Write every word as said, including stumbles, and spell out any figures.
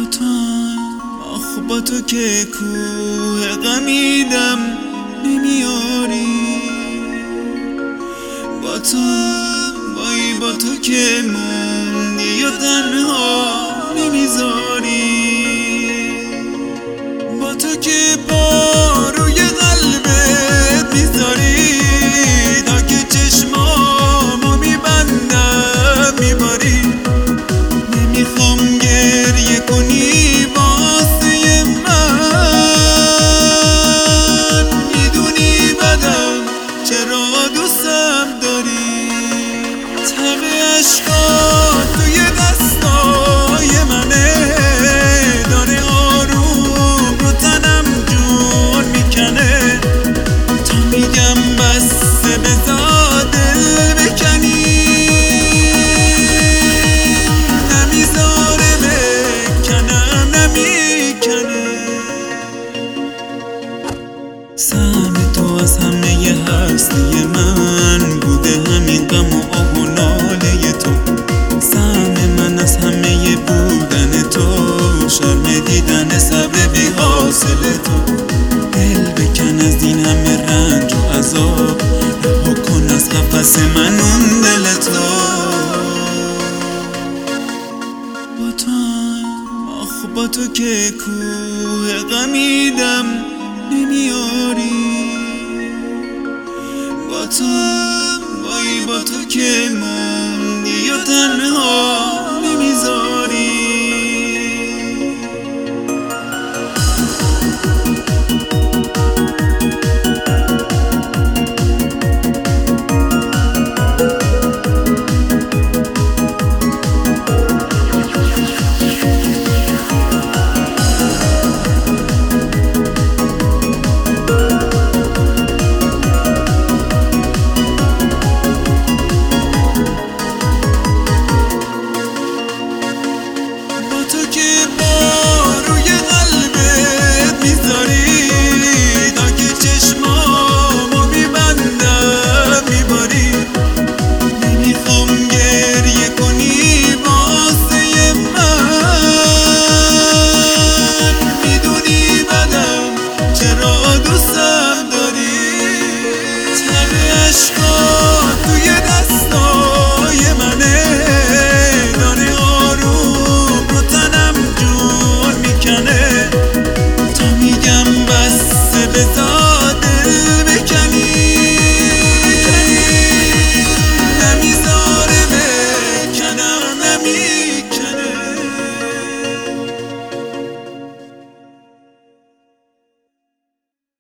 تو آخ با تو که کوه غمیدم نمیاری، با تو وای با تو که موندی یا تنها نمیذاری، با تو که پا روی قلبت میذاری تا که چشمامو میبندم میباری. نمیخوام گریه کنی واسه من، میدونی بدم چرا دوستم داری. تب عشقات توی دستای منه، داره آروم رو تنم جون میکنه، تا میگم بسه بذار دل بکنی، نمیذاره بکنم نمیکنه. سهم تو از همه ی هستی من بوده، همین غم و آه و ناله تو. سهم من از همه ی بودن تو، شرم دیدن صبر بی حاصل تو. دل بکن از این همه رنج و عذاب، رها کن از قفس من اون دل تو. با تو آخ با تو که کوه غمیدم نمیاری، با تو وای با تو که موندی یا تنها